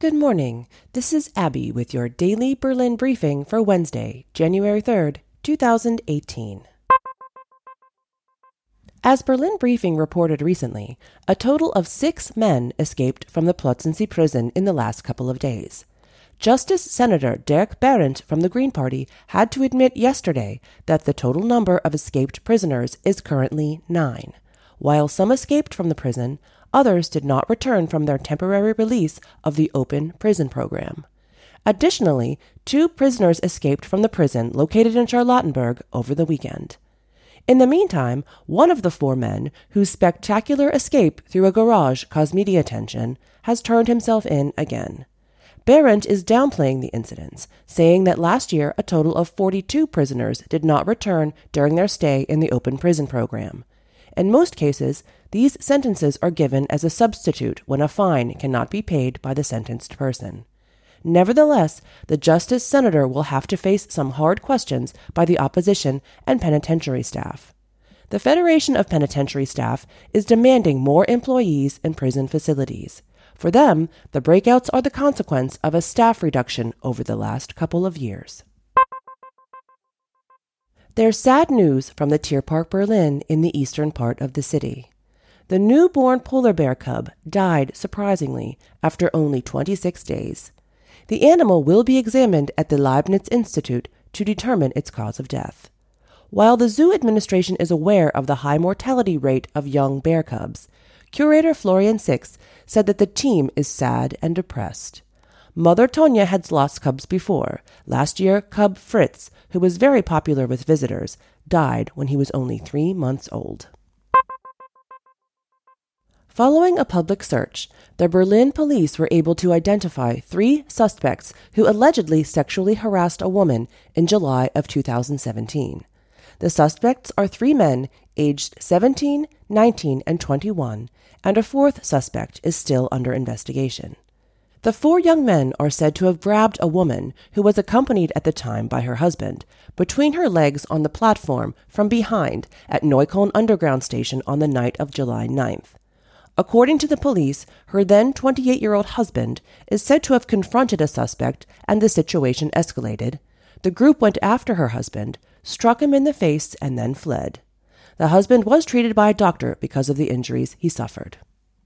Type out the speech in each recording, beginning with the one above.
Good morning. This is Abby with your daily Berlin briefing for Wednesday, January 3rd, 2018. As Berlin Briefing reported recently, a total of 6 men escaped from the Plötzensee prison in the last couple of days. Justice Senator Dirk Berindt from the Green Party had to admit yesterday that the total number of escaped prisoners is currently 9. While some escaped from the prison, others did not return from their temporary release of the open prison program. Additionally, 2 prisoners escaped from the prison located in Charlottenburg over the weekend. In the meantime, one of the 4 men, whose spectacular escape through a garage caused media attention, has turned himself in again. Berindt is downplaying the incidents, saying that last year a total of 42 prisoners did not return during their stay in the open prison program. In most cases, these sentences are given as a substitute when a fine cannot be paid by the sentenced person. Nevertheless, the Justice Senator will have to face some hard questions by the opposition and penitentiary staff. The Federation of Penitentiary Staff is demanding more employees in prison facilities. For them, the breakouts are the consequence of a staff reduction over the last couple of years. There's sad news from the Tierpark Berlin in the eastern part of the city. The newborn polar bear cub died surprisingly after only 26 days. The animal will be examined at the Leibniz Institute to determine its cause of death. While the zoo administration is aware of the high mortality rate of young bear cubs, curator Florian Six said that the team is sad and depressed. Mother Tonya had lost cubs before. Last year, cub Fritz, who was very popular with visitors, died when he was only 3 months old. Following a public search, the Berlin police were able to identify 3 suspects who allegedly sexually harassed a woman in July of 2017. The suspects are 3 men aged 17, 19, and 21, and a 4th suspect is still under investigation. The 4 young men are said to have grabbed a woman, who was accompanied at the time by her husband, between her legs on the platform from behind at Neukölln Underground Station on the night of July 9th. According to the police, her then 28-year-old husband is said to have confronted a suspect and the situation escalated. The group went after her husband, struck him in the face, and then fled. The husband was treated by a doctor because of the injuries he suffered.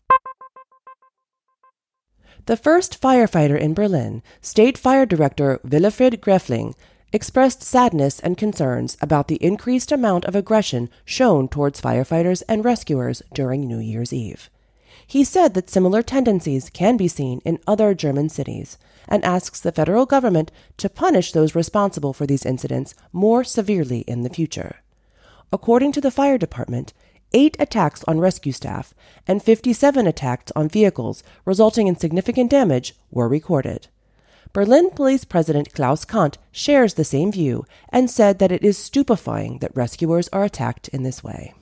The first firefighter in Berlin, State Fire Director Wilfried Greffling, expressed sadness and concerns about the increased amount of aggression shown towards firefighters and rescuers during New Year's Eve. He said that similar tendencies can be seen in other German cities and asks the federal government to punish those responsible for these incidents more severely in the future. According to the fire department, 8 attacks on rescue staff and 57 attacks on vehicles resulting in significant damage were recorded. Berlin Police President Klaus Kant shares the same view and said that it is stupefying that rescuers are attacked in this way.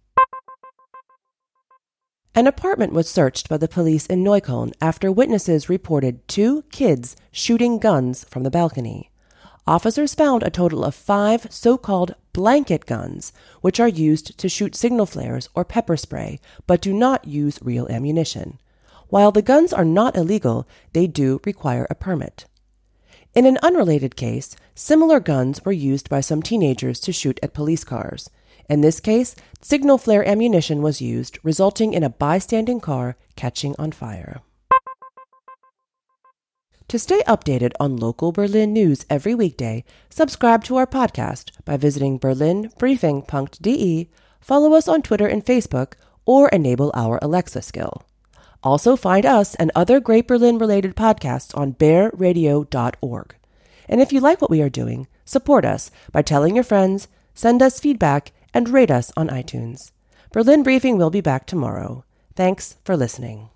An apartment was searched by the police in Neukölln after witnesses reported 2 kids shooting guns from the balcony. Officers found a total of 5 so-called blanket guns, which are used to shoot signal flares or pepper spray, but do not use real ammunition. While the guns are not illegal, they do require a permit. In an unrelated case, similar guns were used by some teenagers to shoot at police cars. In this case, signal flare ammunition was used, resulting in a bystanding car catching on fire. To stay updated on local Berlin news every weekday, subscribe to our podcast by visiting berlinbriefing.de, follow us on Twitter and Facebook, or enable our Alexa skill. Also find us and other great Berlin-related podcasts on bearradio.org. And if you like what we are doing, support us by telling your friends, send us feedback, and rate us on iTunes. Berlin Briefing will be back tomorrow. Thanks for listening.